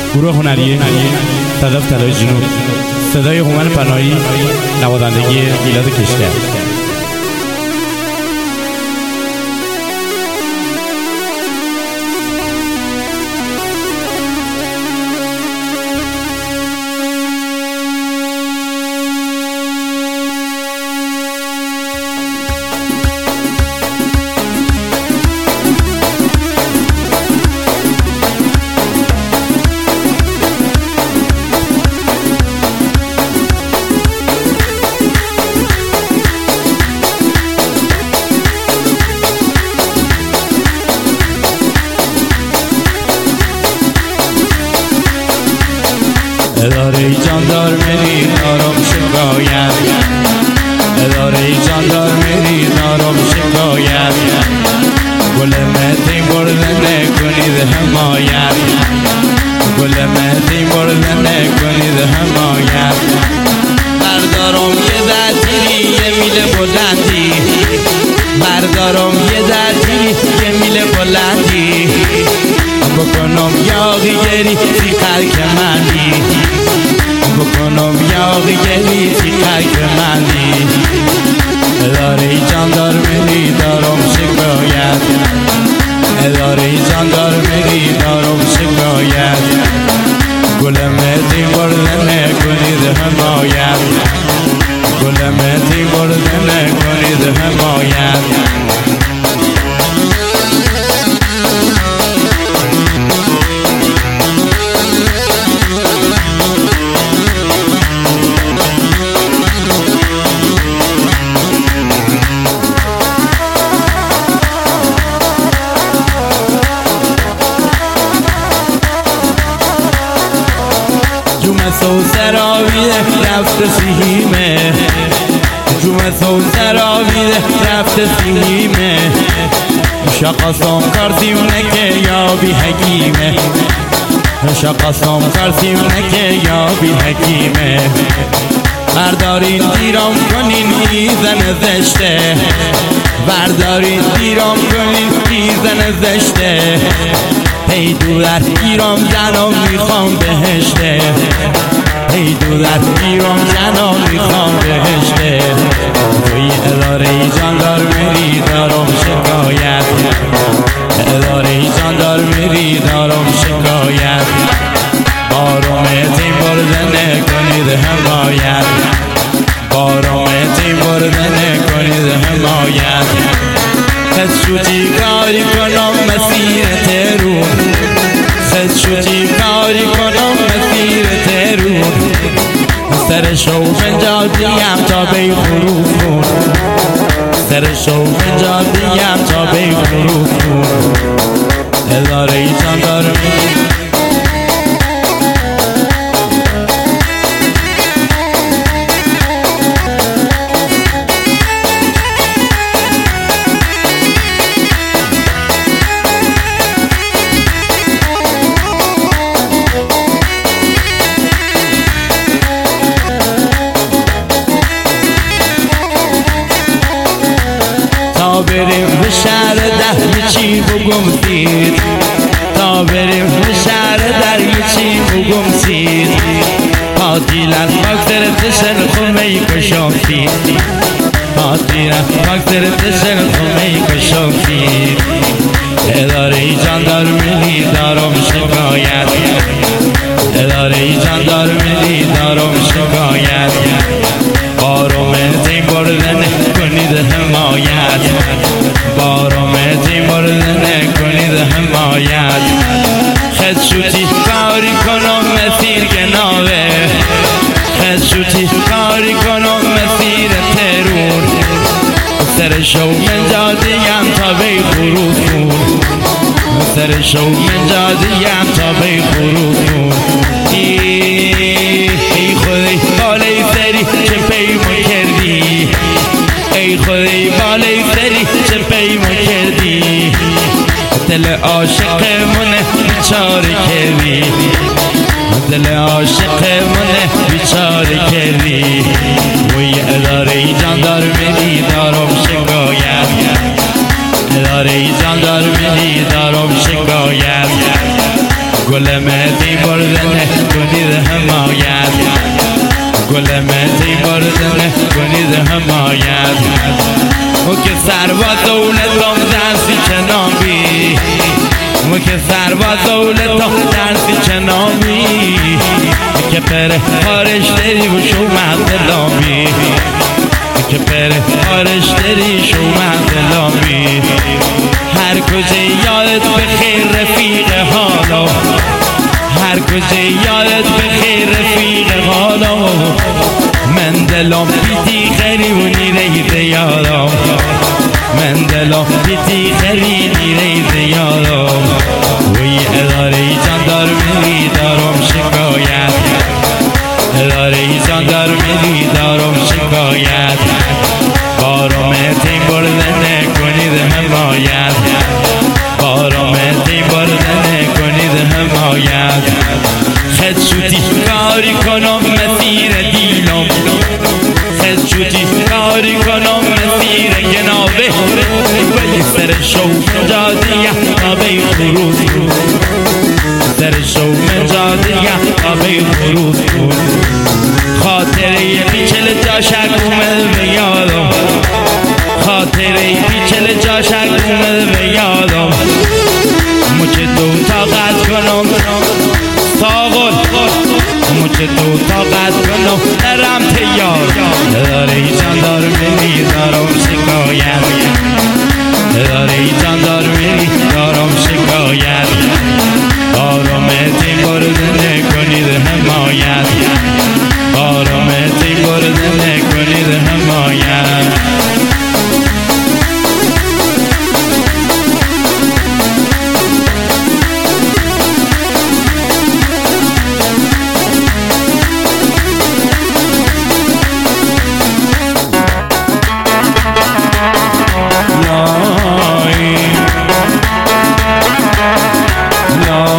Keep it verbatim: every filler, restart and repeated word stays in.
گروه هنری صدف طلای جنوب، صدای هومن پناهی، نوازندگی میلاد کشکر. اداره جاندار میری دارم شکایت، اداره جاندار میری دارم شکایت، گل مهدی برده نکنید حمایت، گل مهدی برده نکنید حمایت. بردارم یه درگیری یه میل بلندی، بردارم یه درگیری یه میل بلندی، بکنم یاغی گری سی خلک منی، بکنم یاغی گری سی خلک منی. اداره جاندار میری دارم شکایت، اداره جاندار میری دارم شکایت، گل مهدی برده نکنید حمایت، گل مهدی برده نکنید حمایت. سو سراویده رفت سیمه، جومه سو سراویده رفت سیمه، شقاسم کارسیونه که یابی حکیمه، شقاسم کارسیونه که یابی حکیمه. بردارین دیرام کنین میزن زشته، بردارین دیرام کنین میزن زشته، پیدو در ایران زنم میخوام بهشته، پیدو در ایران زنم میخوام بهشته. توی اداره جاندار میری دارم شکایت، اداره جاندار میری دارم شکایت، بارم تیم برده نکنید حمایت، بارم تیم برده نکنید حمایت. خد شوچی کاری کنم مسیر ترون، خد شوچی کاری کنم مسیر ترون، سر شو بنجا دیم تا بی خروف کن، سر شو بنجا دیم تا بی خروف کن. اداره جاندار میری تا بریم به شهر ده چی بگم سید، تا بریم به شهر در چی بگم سید، قاتیلن فاکتر تشن خمه کشم سید، قاتیلن فاکتر تشن خمه کشم سید. اداره جاندار میری دارم شکایت، اداره جاندار میری دارم شکایت، بارم تیم برده نکنید حمایت، بارم تیم برده نکنید حمایت. خد شوتی کاری کنم مسیر گناوه، خد شوتی کاری کنم مسیر ترور، سر شو من جادیم تا بی خروف کن، سر شو من جادیم تا بی خروف کن. ای خودی بالای سری چه پیمون کردی، ای خودی بالای سری چه پیمون کردی، دل عاشق منه بیچاره کردی، دل عاشق منه بیچاره کردی. وی اداره جاندار میری دارم شکایت، اداره جاندار میری دارم شکایت، گل مهدی برده گل مهدی بردن کنید حمایت و که سر و دولتم درسی چنامی و که سر و دولتم درسی چنامی که پر خارش داری و شومت دلامی که پر خارش داری شومت دلامی هر کجا یادت بخیر رفیق حالا هر کجا یادت بخیر رفیق حالا من دلم بیتی خریونی رید یادم من دلم بیتی خریونی رید یادم وی اداره جان دار میری دارم شکایت اداره جان دار میری دارم شکایت بارم تیم برده نکنید حمایت بارم تیم برده نکنید حمایت خد شدی کاری کنم مسیر دیلم خد شدی کاری کنم مسیر گنابه ولی سر شو جادیه آبی خروز کن سر شو جادیه آبی خروز کن خاطره بیچل جاشک اومد به یادم خاطره بیچل جاشک اومد به یادم مچه دو طاقت کنم ساغل مچه دو طاقت کنم درم تیار داره جان دار منی دارم شکایت داره جان دار منی دارم شکایت بارم تیم برده نکنید حمایت بارم تیم برده نکنید حمایت No